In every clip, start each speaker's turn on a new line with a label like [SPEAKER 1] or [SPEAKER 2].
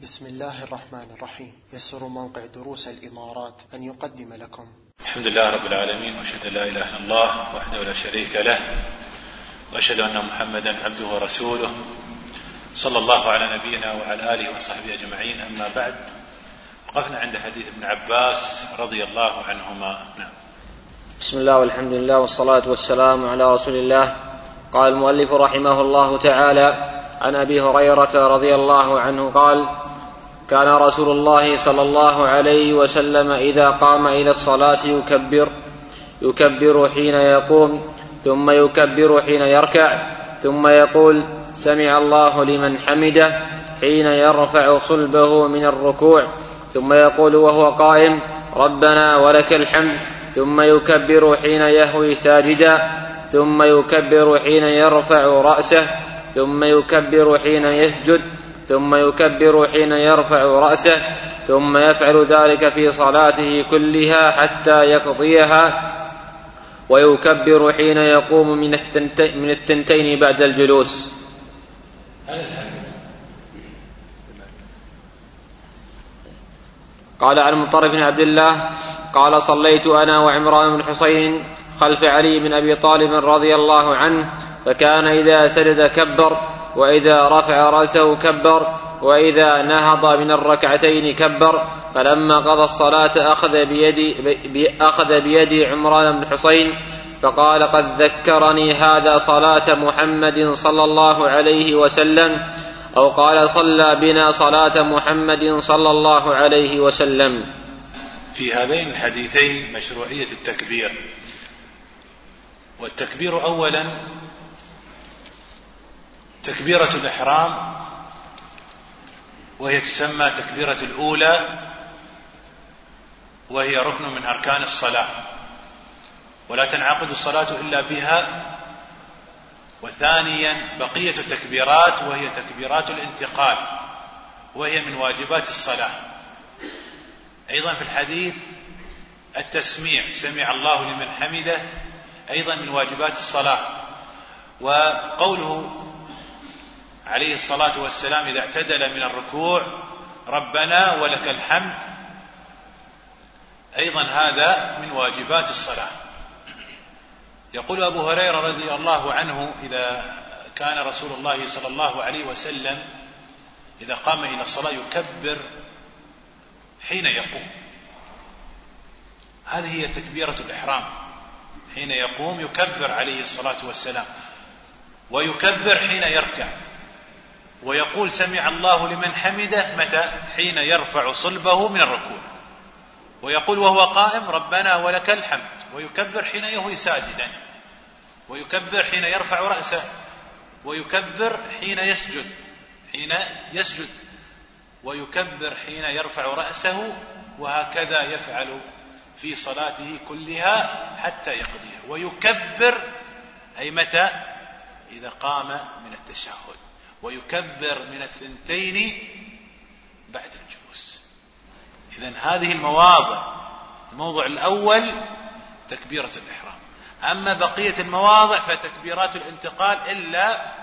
[SPEAKER 1] بسم الله الرحمن الرحيم. يسر موقع دروس الإمارات أن يقدم لكم
[SPEAKER 2] الحمد لله رب العالمين، وأشهد أن لا إله إلا الله وحده لا شريك له، وأشهد أن محمدا عبده ورسوله، صلى الله على نبينا وعلى آله وصحبه أجمعين. أما بعد، وقفنا عند حديث ابن عباس رضي الله عنهما. نعم.
[SPEAKER 3] بسم الله والحمد لله والصلاة والسلام على رسول الله. قال المؤلف رحمه الله تعالى: عن أبي هريرة رضي الله عنه قال: كان رسول الله صلى الله عليه وسلم إذا قام إلى الصلاة يكبر حين يقوم، ثم يكبر حين يركع، ثم يقول: سمع الله لمن حمده، حين يرفع صلبه من الركوع، ثم يقول وهو قائم: ربنا ولك الحمد، ثم يكبر حين يهوي ساجدا، ثم يكبر حين يرفع رأسه، ثم يكبر حين يسجد، ثم يكبر حين يرفع رأسه، ثم يفعل ذلك في صلاته كلها حتى يقضيها، ويكبر حين يقوم من الثنتين بعد الجلوس. قال عن مطرف بن عبد الله قال: صليت أنا وعمران بن حسين خلف علي بن أبي طالب رضي الله عنه، فكان إذا سجد كبر، وإذا رفع رأسه كبر، وإذا نهض من الركعتين كبر. فلما قضى الصلاة أخذ بيدي عمران بن حسين فقال: قد ذكرني هذا صلاة محمد صلى الله عليه وسلم، أو قال: صلى بنا صلاة محمد صلى الله عليه وسلم.
[SPEAKER 2] في هذين الحديثين مشروعية التكبير. والتكبير أولا تكبيرة الإحرام، وهي تسمى تكبيرة الأولى، وهي ركن من أركان الصلاة، ولا تنعقد الصلاة إلا بها. وثانيا بقية التكبيرات، وهي تكبيرات الانتقال، وهي من واجبات الصلاة. أيضا في الحديث التسميع: سمع الله لمن حمده، أيضا من واجبات الصلاة. وقوله عليه الصلاة والسلام إذا اعتدل من الركوع: ربنا ولك الحمد، أيضا هذا من واجبات الصلاة. يقول أبو هريرة رضي الله عنه: إذا كان رسول الله صلى الله عليه وسلم إذا قام إلى الصلاة يكبر حين يقوم. هذه هي تكبيرة الإحرام، حين يقوم يكبر عليه الصلاة والسلام، ويكبر حين يركع، ويقول: سمع الله لمن حمده متى؟ حين يرفع صلبه من الركوع، ويقول وهو قائم: ربنا ولك الحمد، ويكبر حين يهوي ساجدا، ويكبر حين يرفع رأسه، ويكبر حين يسجد، ويكبر حين يرفع رأسه، وهكذا يفعل في صلاته كلها حتى يقضيها. ويكبر أي متى؟ إذا قام من التشهد، ويكبر من الثنتين بعد الجلوس. إذن هذه المواضع: الموضع الأول تكبيرة الإحرام، أما بقية المواضع فتكبيرات الانتقال، إلا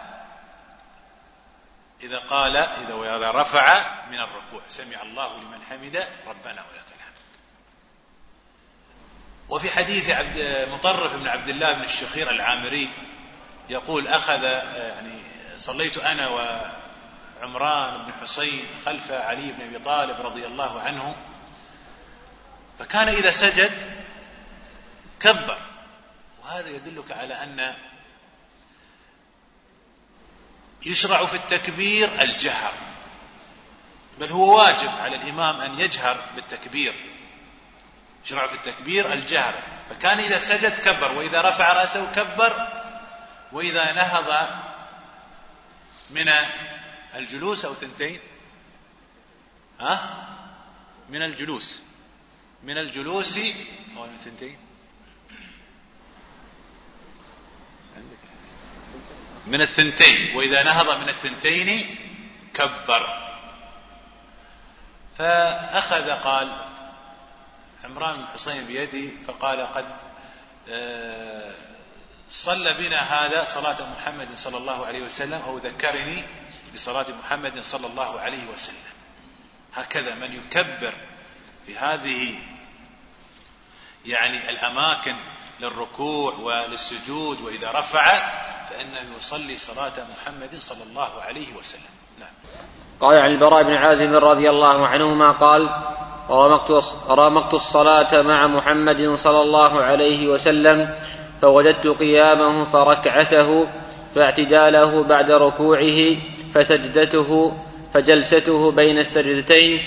[SPEAKER 2] إذا رفع من الركوع: سمع الله لمن حمده، ربنا ولك الحمد. وفي حديث مطرف بن عبد الله بن الشخير العامري يقول: صليت أنا وعمران بن حسين خلف علي بن أبي طالب رضي الله عنه، فكان إذا سجد كبر. وهذا يدلك على أن يشرع في التكبير الجهر، بل هو واجب على الإمام أن يجهر بالتكبير. يشرع في التكبير الجهر، فكان إذا سجد كبر، وإذا رفع رأسه كبر، وإذا نهض من الجلوس أو ثنتين من الجلوس أو من ثنتين من الثنتين، وإذا نهض من الثنتين كبر. فأخذ قال عمران بن حسين بيدي فقال: قد صلى بنا هذا صلاة محمد صلى الله عليه وسلم، أو ذكرني بصلاة محمد صلى الله عليه وسلم. هكذا من يكبر في هذه يعني الأماكن للركوع وللسجود وإذا رفع فإنه يصلي صلاة محمد صلى الله عليه وسلم. نعم.
[SPEAKER 3] قال عن البراء بن عازب رضي الله عنهما قال: رمقت الصلاة مع محمد صلى الله عليه وسلم فوجدت قيامه فركعته فاعتداله بعد ركوعه فجلسته بين السجدتين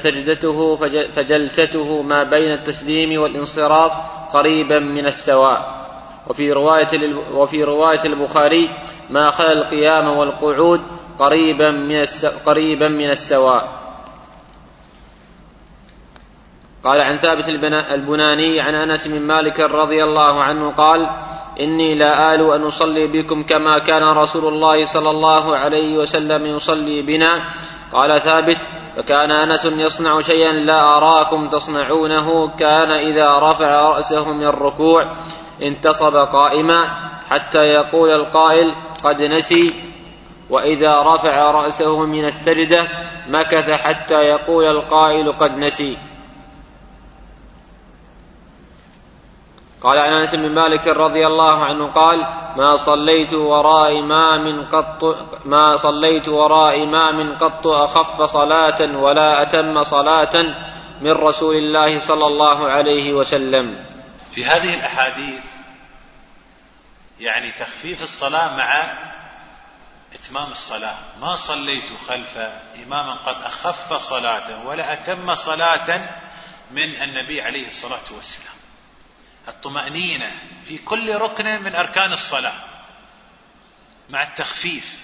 [SPEAKER 3] فجلسته ما بين التسليم والانصراف قريبا من السواء. وفي رواية البخاري: ما خلا القيام والقعود قريبا من السواء. قال عن ثابت البناني عن أنس بن مالك رضي الله عنه قال: إني لا آل أن أصلي بكم كما كان رسول الله صلى الله عليه وسلم يصلي بنا. قال ثابت: فكان أنس يصنع شيئا لا أراكم تصنعونه، كان إذا رفع رأسه من الركوع انتصب قائما حتى يقول القائل قد نسي، وإذا رفع رأسه من السجدة مكث حتى يقول القائل قد نسي. قال عن أنس بن مالك رضي الله عنه قال: ما صليت وراء إمام قط أخف صلاة ولا أتم صلاة من رسول الله صلى الله عليه وسلم.
[SPEAKER 2] في هذه الأحاديث يعني تخفيف الصلاة مع إتمام الصلاة. ما صليت خلف إمام قد أخف صلاة ولا أتم صلاة من النبي عليه الصلاة والسلام. الطمأنينة في كل ركن من أركان الصلاة مع التخفيف.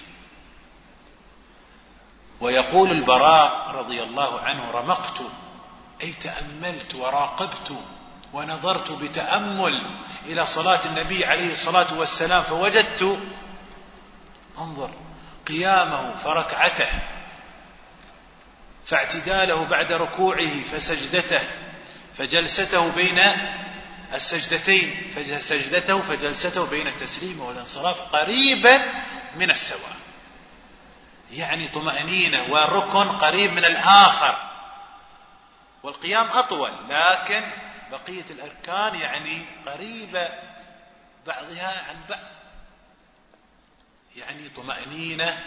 [SPEAKER 2] ويقول البراء رضي الله عنه: رمقت أي تأملت وراقبت ونظرت بتأمل إلى صلاة النبي عليه الصلاة والسلام فوجدت، انظر، قيامه فركعته فاعتداله بعد ركوعه فسجدته فجلسته بين السجدتين فجلسته بين التسليم والانصراف قريبا من السواء. يعني طمأنينة والركن قريب من الآخر، والقيام أطول، لكن بقية الأركان يعني قريبة بعضها عن بعض. يعني طمأنينة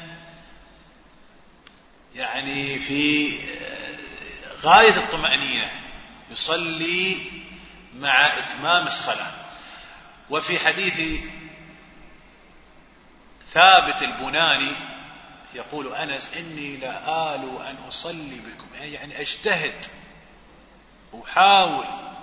[SPEAKER 2] يعني في غاية الطمأنينة يصلي مع إتمام الصلاة. وفي حديث ثابت البناني يقول أنس: إني لا آل أن أصلي بكم، يعني أجتهد أحاول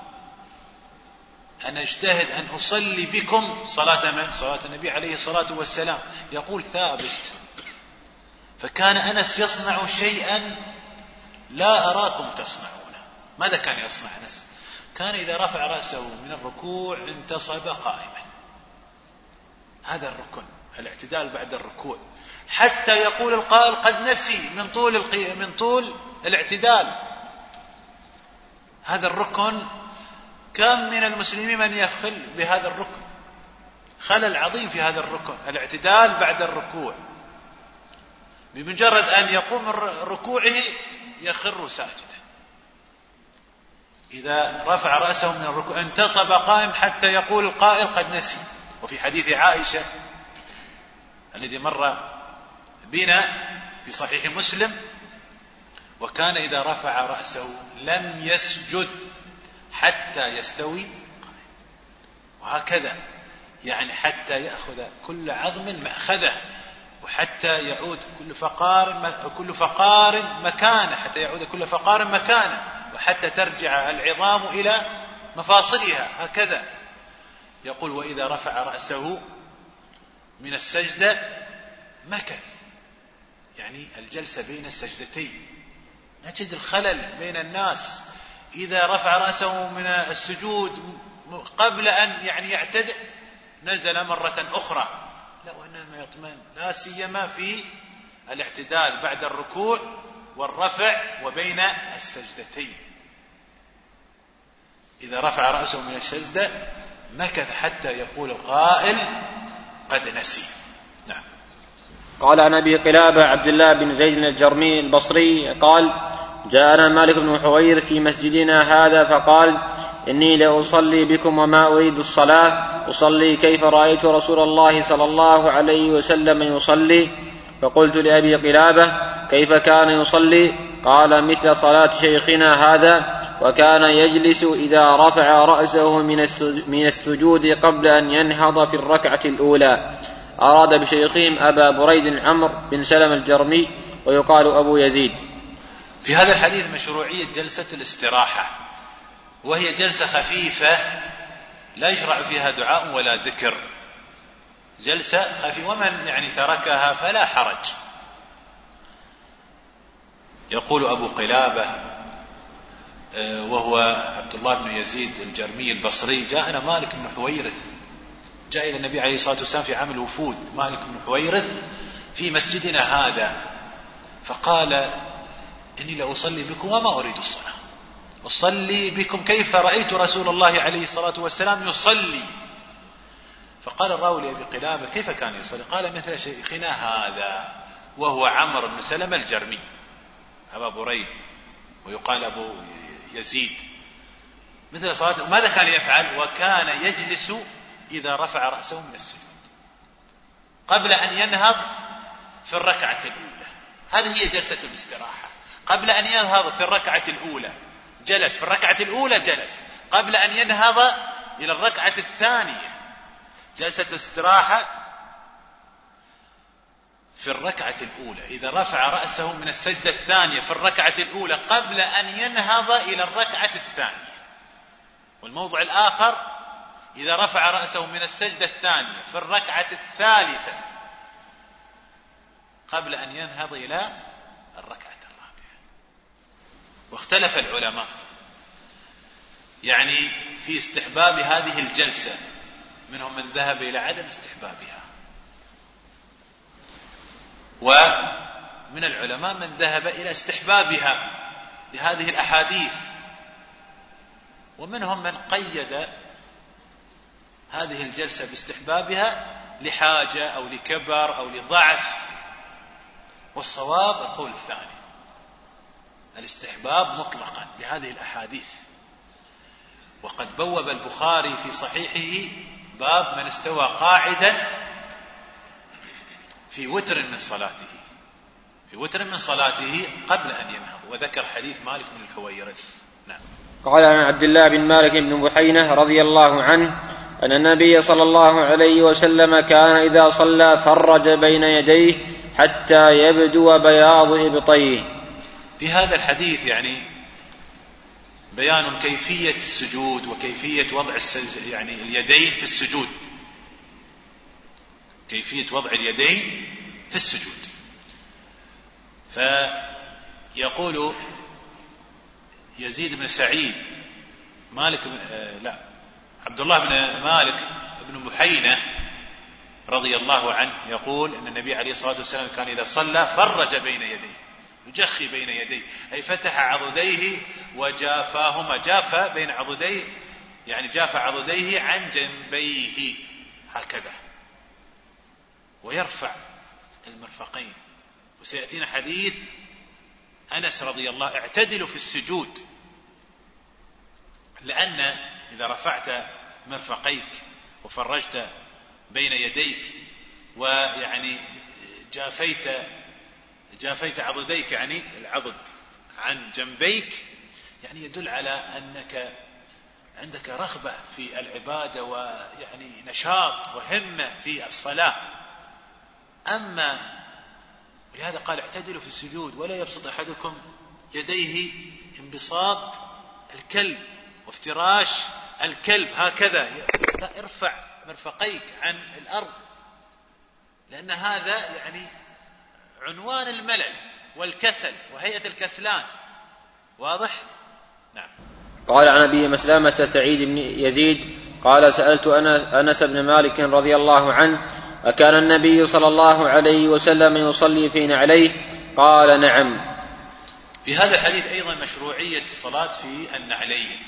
[SPEAKER 2] أن أجتهد أن أصلي بكم صلاة من؟ صلاة النبي عليه الصلاة والسلام. يقول ثابت: فكان أنس يصنع شيئا لا أراكم تصنعونه. ماذا كان يصنع أنس؟ كان إذا رفع رأسه من الركوع انتصب قائما. هذا الركن، الاعتدال بعد الركوع، حتى يقول القائل قد نسي من طول الاعتدال. هذا الركن كم من المسلمين من يخل بهذا الركن، خلل عظيم في هذا الركن، الاعتدال بعد الركوع. بمجرد أن يقوم من ركوعه يخر ساجدا. إذا رفع رأسه من الركوع انتصب قائم حتى يقول القائل قد نسي. وفي حديث عائشة الذي مر بنا في صحيح مسلم: وكان إذا رفع رأسه لم يسجد حتى يستوي قائم. وهكذا يعني حتى يأخذ كل عظم مأخذه، وحتى يعود كل فقار مكانه، حتى يعود كل فقار مكانه، وحتى ترجع العظام إلى مفاصلها. هكذا يقول: وإذا رفع رأسه من السجدة مكث، يعني الجلسة بين السجدتين. نجد الخلل بين الناس، إذا رفع رأسه من السجود قبل أن يعني يعتدل نزل مرة أخرى، لا، وإنما يطمئن، لا سيما في الاعتدال بعد الركوع والرفع وبين السجدتين. إذا رفع رأسه من السجدة مكث حتى يقول القائل قد نسي. نعم.
[SPEAKER 3] قال عن أبي قلابة عبد الله بن زيد الجرمي البصري قال: جاءنا مالك بن حويرث في مسجدنا هذا فقال إني لأصلي بكم وما أريد الصلاة أصلي كيف رأيت رسول الله صلى الله عليه وسلم يصلي. فقلت لأبي قلابة كيف كان يصلي؟ قال مثل صلاة شيخنا هذا، وكان يجلس إذا رفع رأسه من السجود قبل أن ينهض في الركعة الأولى. أراد بشيخهم أبا بريد عمرو بن سلم الجرمي ويقال أبو يزيد.
[SPEAKER 2] في هذا الحديث مشروعية جلسة الاستراحة، وهي جلسة خفيفة لا يشرع فيها دعاء ولا ذكر، جلسة خفيفة، ومن تركها فلا حرج. يقول أبو قلابة وهو عبد الله بن يزيد الجرمي البصري جاءنا مالك بن حويرث، جاء إلى النبي عليه الصلاة والسلام في عام الوفود مالك بن حويرث في مسجدنا هذا، فقال إني لأصلي بكم وما أريد الصلاة، أصلي بكم كيف رأيت رسول الله عليه الصلاة والسلام يصلي. فقال الراوي لأبي قلابة كيف كان يصلي؟ قال مثل شيخنا هذا، وهو عمرو بن سلم الجرمي أبا بريد ويقال أبو يزيد، مثل صلاة. ماذا كان يفعل؟ وكان يجلس إذا رفع رأسه من السجود قبل أن ينهض في الركعة الأولى. هذه هي جلسة الاستراحة، قبل أن ينهض في الركعة الأولى جلس، في الركعة الأولى جلس، قبل أن ينهض إلى الركعة الثانية جلسة استراحة في الركعة الأولى، إذا رفع رأسه من السجدة الثانية في الركعة الأولى قبل أن ينهض إلى الركعة الثانية. والموضع الآخر إذا رفع رأسه من السجدة الثانية في الركعة الثالثة قبل أن ينهض إلى الركعة الرابعة. واختلف العلماء في استحباب هذه الجلسة، منهم من ذهب إلى عدم استحبابها، ومن العلماء من ذهب إلى استحبابها لهذه الأحاديث، ومنهم من قيد هذه الجلسة باستحبابها لحاجة أو لكبر أو لضعف. والصواب القول الثاني، الاستحباب مطلقا لهذه الأحاديث. وقد بوب البخاري في صحيحه باب من استوى قاعدا في وتر من صلاته قبل أن ينهض، وذكر حديث مالك بن الحويرث. نعم.
[SPEAKER 3] قال عن عبد الله بن مالك بن بحينة رضي الله عنه أن النبي صلى الله عليه وسلم كان إذا صلى فرج بين يديه حتى يبدو بياض إبطيه.
[SPEAKER 2] في هذا الحديث بيان كيفية السجود وكيفية وضع اليدين في السجود، كيفية وضع اليدين في السجود. فيقول يزيد بن سعيد عبد الله بن مالك بن بحينة رضي الله عنه يقول أن النبي عليه الصلاة والسلام كان إذا صلى فرج بين يديه، يجخي بين يديه، أي فتح عضديه وجافاهما، جاف بين عضديه جاف عضديه عن جنبيه هكذا، ويرفع المرفقين. وسيأتينا حديث أنس رضي الله اعتدلوا في السجود، لأن إذا رفعت مرفقيك وفرجت بين يديك جافيت عضديك العضد عن جنبيك، يدل على أنك عندك رغبة في العبادة ونشاط وهمة في الصلاة. ولهذا قال اعتدلوا في السجود ولا يبسط أحدكم يديه انبساط الكلب وافتراش الكلب هكذا، ارفع مرفقيك عن الأرض، لأن هذا عنوان الملل والكسل وهيئة الكسلان. واضح؟ نعم.
[SPEAKER 3] قال عن أبي مسلمة سعيد بن يزيد قال سألت أنس بن مالك رضي الله عنه أكان النبي صلى الله عليه وسلم يصلي في نعليه؟ قال نعم.
[SPEAKER 2] في هذا الحديث أيضا مشروعية الصلاة في النعلين،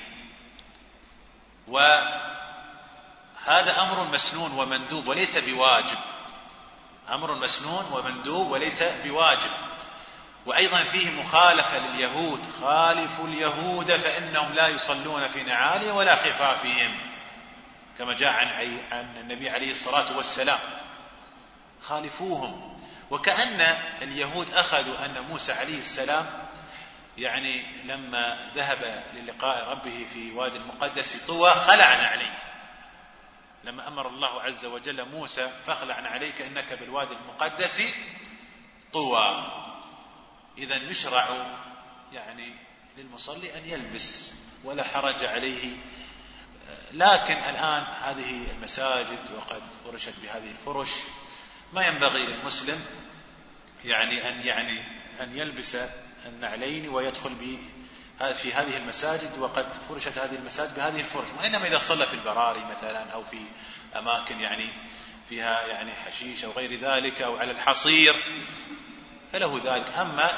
[SPEAKER 2] وهذا أمر مسنون ومندوب وليس بواجب، أمر مسنون ومندوب وليس بواجب. وأيضا فيه مخالفة لليهود: خالفوا اليهود فإنهم لا يصلون في نعالهم ولا خفافهم، كما جاء عن النبي عليه الصلاة والسلام: خالفوهم. وكأن اليهود أخذوا أن موسى عليه السلام يعني لما ذهب للقاء ربه في وادي المقدس طوى خلع عليه، لما أمر الله عز وجل موسى: فاخلع عليك إنك بالوادي المقدس طوى. إذا يشرع يعني للمصلي أن يلبس ولا حرج عليه. لكن الآن هذه المساجد وقد فرشت بهذه الفرش، ما ينبغي للمسلم أن يلبس النعلين ويدخل في هذه المساجد وقد فرشت هذه المساجد بهذه الفرش، وإنما إذا صلى في البراري مثلا أو في أماكن فيها حشيش أو غير ذلك أو على الحصير فله ذلك. أما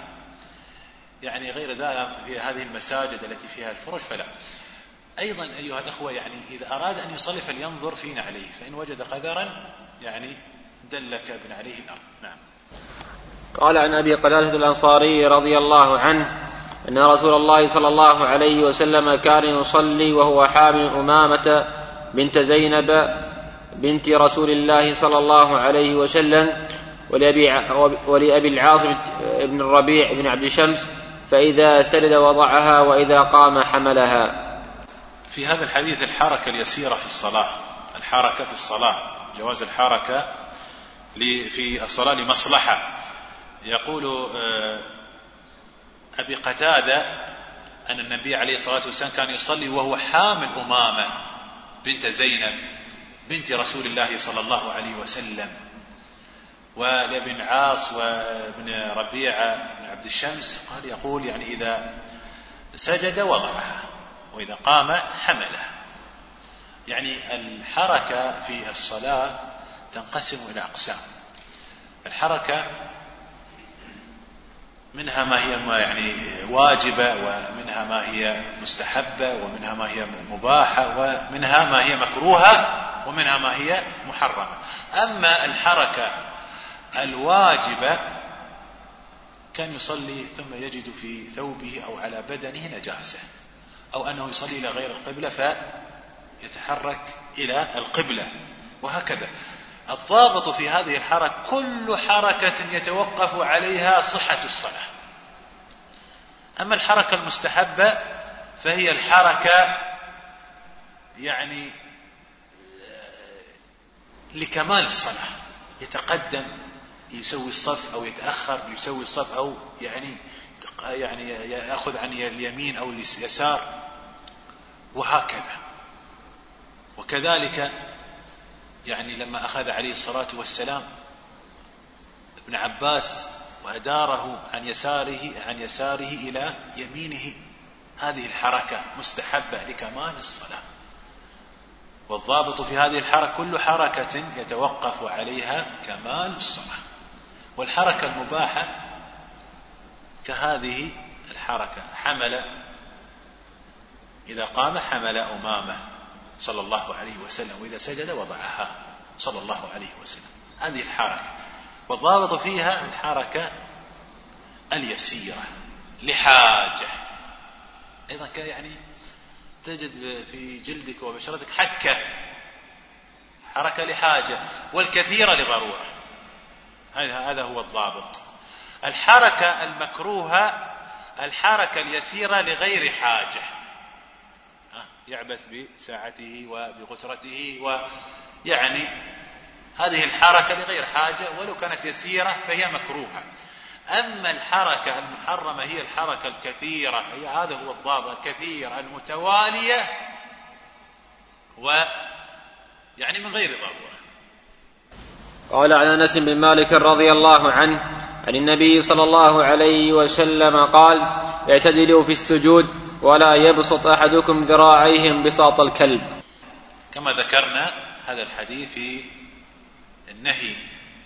[SPEAKER 2] غير ذلك في هذه المساجد التي فيها الفرش فلا. أيضا أيها الأخوة إذا أراد أن يصلي فلينظر في نعليه، فإن وجد قدرا دلك بنعليه الأرض. نعم.
[SPEAKER 3] قال عن أبي قتادة الأنصاري رضي الله عنه أن رسول الله صلى الله عليه وسلم كان يصلي وهو حامل أمامة بنت زينب بنت رسول الله صلى الله عليه وسلم ولأبي العاص بن الربيع بن عبد شمس، فإذا سجد وضعها وإذا قام حملها.
[SPEAKER 2] في هذا الحديث الحركة اليسيرة في الصلاة، الحركة في الصلاة، جواز الحركة في الصلاة لمصلحة. يقول أبي قتادة أن النبي عليه الصلاة والسلام كان يصلي وهو حامل أمامة بنت زينب بنت رسول الله صلى الله عليه وسلم، ولابن عاص وابن ربيعة بن عبد الشمس قال يقول إذا سجد وضعها وإذا قام حملها. الحركة في الصلاة تنقسم إلى أقسام. الحركة منها ما هي واجبة، ومنها ما هي مستحبة، ومنها ما هي مباحة، ومنها ما هي مكروهة، ومنها ما هي محرمة. أما الحركة الواجبة كان يصلي ثم يجد في ثوبه أو على بدنه نجاسة، أو أنه يصلي إلى غير القبلة فيتحرك إلى القبلة، وهكذا. الضابط في هذه الحركة كل حركة يتوقف عليها صحة الصلاة. أما الحركة المستحبة فهي الحركة لكمال الصلاة، يتقدم يسوي الصف أو يتأخر يسوي الصف، أو يأخذ عن اليمين أو اليسار، وهكذا. وكذلك لما أخذ عليه الصلاة والسلام ابن عباس وأداره عن يساره إلى يمينه، هذه الحركة مستحبة لكمال الصلاة. والضابط في هذه الحركة كل حركة يتوقف عليها كمال الصلاة. والحركة المباحة كهذه الحركة، حمل إذا قام حمل أمامه صلى الله عليه وسلم، وإذا سجد وضعها صلى الله عليه وسلم، هذه الحركة. والضابط فيها الحركة اليسيرة لحاجة. أيضا تجد في جلدك وبشرتك حكة، حركة لحاجة، والكثيرة لضرورة، هذا هو الضابط. الحركة المكروهة الحركة اليسيرة لغير حاجة، يعبث بساعته وبغترته هذه الحركة لغير حاجة ولو كانت يسيرة فهي مكروهة. أما الحركة المحرمة هي الحركة الكثيرة، هذا هو الضابط، الكثيرة المتوالية من غير ضرورة.
[SPEAKER 3] قال عن أنس بن مالك رضي الله عنه عن النبي صلى الله عليه وسلم قال: اعتدلوا في السجود ولا يبسط أحدكم ذراعيه انبساط الكلب.
[SPEAKER 2] كما ذكرنا هذا الحديث في النهي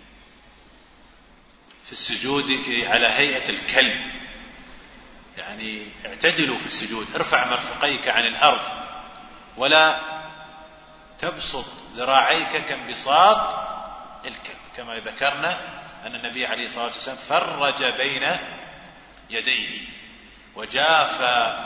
[SPEAKER 2] في السجود على هيئة الكلب، اعتدلوا في السجود، ارفع مرفقيك عن الأرض ولا تبسط ذراعيك كانبساط الكلب. كما ذكرنا أن النبي عليه الصلاة والسلام فرج بين يديه وجافى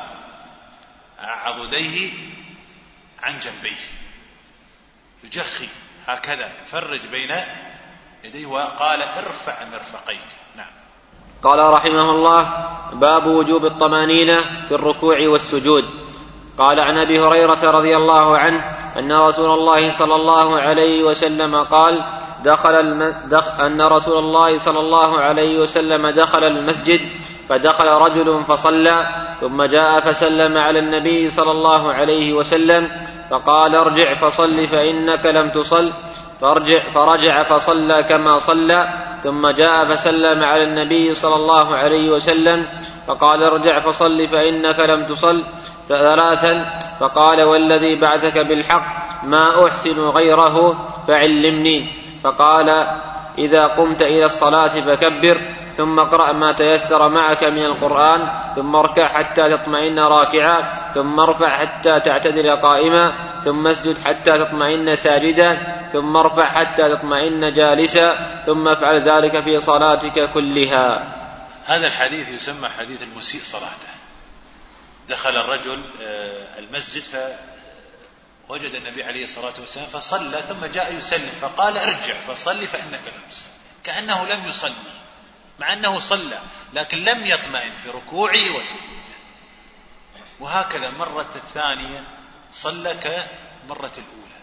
[SPEAKER 2] عضديه عن جنبيه، يجخي هكذا يفرج بين يديه، وقال ارفع مرفقيك. نعم.
[SPEAKER 3] قال رحمه الله: باب وجوب الطمانينة في الركوع والسجود. قال عن أبي هريرة رضي الله عنه أن رسول الله صلى الله عليه وسلم قال: أن رسول الله صلى الله عليه وسلم دخل المسجد فدخل رجل فصلى، ثم جاء فسلم على النبي صلى الله عليه وسلم فقال: ارجع فصل فإنك لم تصل، فرجع فصلى كما صلى، ثم جاء فسلم على النبي صلى الله عليه وسلم فقال: ارجع فصل فإنك لم تصل ثلاثا، فقال: والذي بعثك بالحق ما أحسن غيره فعلمني. فقال: إذا قمت إلى الصلاة فكبر، ثم اقرأ ما تيسر معك من القرآن، ثم اركع حتى تطمئن راكعا، ثم ارفع حتى تعتدل قائما، ثم اسجد حتى تطمئن ساجدا، ثم ارفع حتى تطمئن جالسا، ثم افعل ذلك في صلاتك كلها.
[SPEAKER 2] هذا الحديث يسمى حديث المسيء صلاته. دخل الرجل المسجد فوجد النبي عليه الصلاة والسلام فصلى، ثم جاء يسلم فقال: ارجع فصل فإنك لم تصل، كأنه لم يصلي، مع أنه صلى لكن لم يطمئن في ركوعه وسجوده. وهكذا مرة الثانية صلى كمرة الأولى،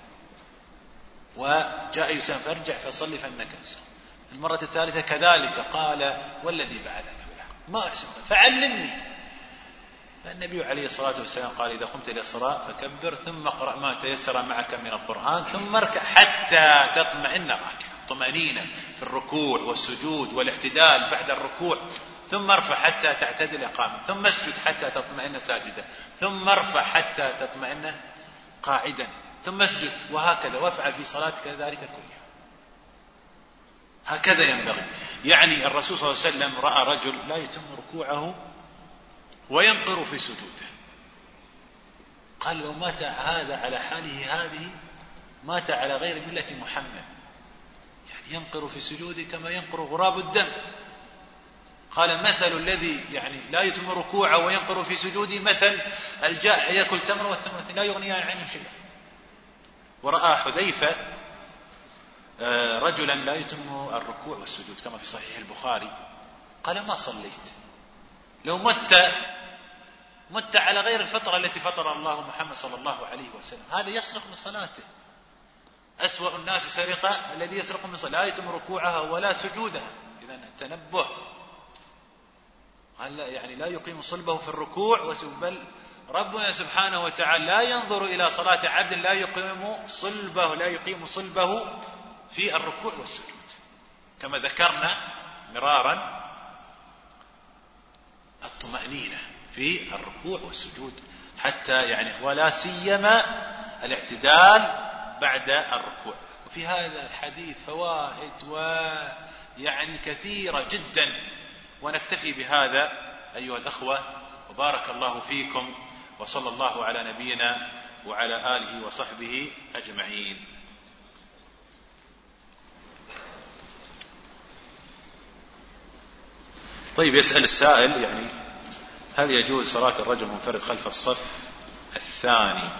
[SPEAKER 2] وجاء يسلم فارجع فصل فإنك تصل. المرة الثالثة كذلك قال: والذي بعثك بالحق ما أحسن فعلمني. فالنبي عليه الصلاة والسلام قال: إذا قمت إلى الصلاة فكبر، ثم اقرأ ما تيسر معك من القرآن، ثم اركع حتى تطمئن راكعا، طمأنينة في الركوع والسجود والاعتدال بعد الركوع، ثم ارفع حتى تعتدل قائما، ثم اسجد حتى تطمئن ساجدا، ثم ارفع حتى تطمئن قاعدا، ثم اسجد، وهكذا، وافعل في صلاتك ذلك كلها. هكذا ينبغي. يعني الرسول صلى الله عليه وسلم رأى رجل لا يتم ركوعه وينقر في سجوده، قال: لو مات هذا على حاله هذه مات على غير ملة محمد. يعني ينقر في سجوده كما ينقر غراب الدم. قال: مثل الذي يعني لا يتم ركوعه وينقر في سجوده مثل الجائع يأكل تمر والتمرة لا يغنيان عنه شيئا. ورأى حذيفة رجلا لا يتم الركوع والسجود كما في صحيح البخاري، قال: ما صليت، لو مت على غير الفترة التي فطر الله محمد صلى الله عليه وسلم. هذا يسرق من صلاته. أسوأ الناس سرقة الذي يسرق من صلاته، لا يتم ركوعها ولا سجودها. إذن التنبه. قال: يعني لا يقيم صلبه في الركوع، بل ربنا سبحانه وتعالى لا ينظر إلى صلاة عبد لا يقيم صلبه في الركوع والسجود، كما ذكرنا مرارا الطمأنينة في الركوع والسجود، حتى يعني ولا سيما الاعتدال بعد الركوع. وفي هذا الحديث فوائد ويعني كثيرة جدا، ونكتفي بهذا أيها الأخوة، وبارك الله فيكم، وصلى الله على نبينا وعلى آله وصحبه أجمعين. طيب، يسأل السائل: يعني هل يجوز صلاة الرجل منفرد خلف الصف الثاني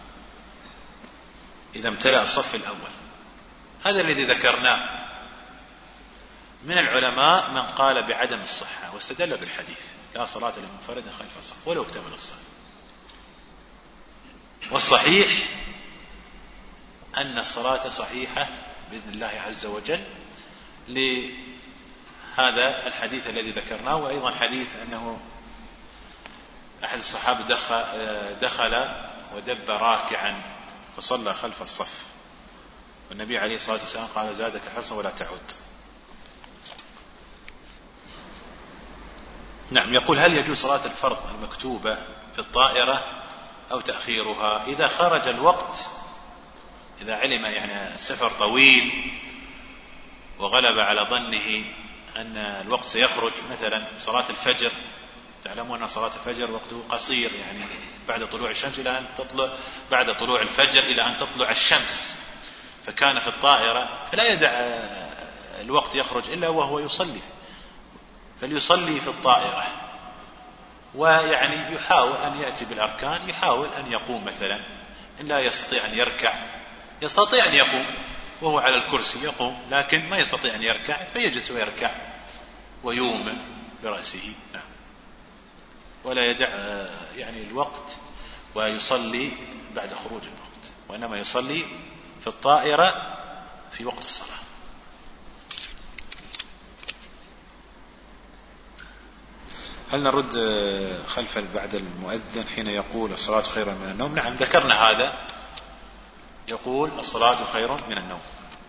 [SPEAKER 2] إذا امتلأ الصف الأول؟ هذا الذي ذكرناه. من العلماء من قال بعدم الصحة واستدل بالحديث: لا صلاة لمنفرد خلف الصف ولو اكتمل الصف. والصحيح أن الصلاة صحيحة بإذن الله عز وجل لهذا الحديث الذي ذكرناه، وأيضا حديث أنه أحد الصحابة دخل ودب راكعا فصلى خلف الصف، والنبي عليه الصلاة والسلام قال: زادك حرصا ولا تعود. نعم. يقول: هل يجوز صلاة الفرض المكتوبة في الطائرة أو تأخيرها إذا خرج الوقت، إذا علم يعني السفر طويل وغلب على ظنه أن الوقت سيخرج، مثلا صلاة الفجر، تعلمون أن صلاة الفجر وقته قصير، يعني بعد طلوع الشمس إلى أن تطلع، بعد طلوع الفجر إلى أن تطلع الشمس، فكان في الطائرة فلا يدع الوقت يخرج إلا وهو يصلي، فليصلي في الطائرة ويعني يحاول أن يأتي بالأركان، يحاول أن يقوم مثلا، إن لا يستطيع أن يركع، يستطيع أن يقوم وهو على الكرسي يقوم، لكن ما يستطيع أن يركع فيجلس ويركع ويومئ برأسه، نعم، ولا يدع يعني الوقت ويصلي بعد خروج الوقت، وإنما يصلي في الطائرة في وقت الصلاة. هل نرد خلف بعد المؤذن حين يقول الصلاة خير من النوم؟ نعم، ذكرنا هذا، يقول الصلاة خير من النوم.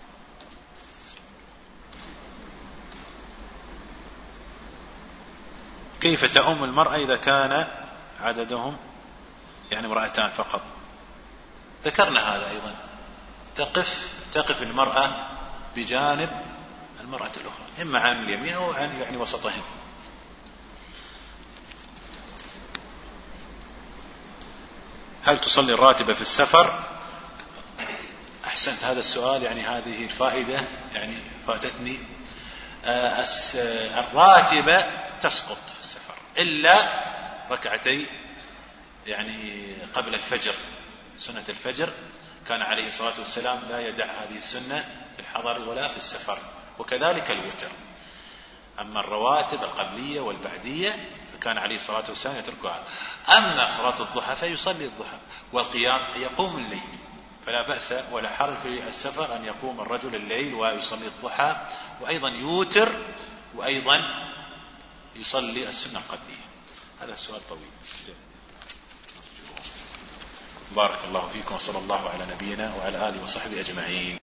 [SPEAKER 2] كيف تؤم المرأة إذا كان عددهم يعني امرأتان فقط؟ ذكرنا هذا أيضا، تقف المرأة بجانب المرأة الأخرى، إما عن اليمين أو عن يعني وسطهم. هل تصلي الراتبة في السفر؟ أحسنت، هذا السؤال، يعني هذه الفائدة يعني فاتتني. الراتبة تسقط في السفر إلا ركعتي يعني قبل الفجر، سنة الفجر، كان عليه الصلاة والسلام لا يدع هذه السنة في الحضر ولا في السفر، وكذلك الوتر. أما الرواتب القبلية والبعدية فكان عليه الصلاة والسلام يتركها. أما صلاة الضحى فيصلي الضحى، والقيام يقوم الليل، فلا بأس ولا حرج في السفر أن يقوم الرجل الليل ويصلي الضحى، وأيضا يوتر، وأيضا يصلي السنة القبلية. هذا السؤال طويل. بارك الله فيكم، وصلى الله على نبينا وعلى آله وصحبه أجمعين.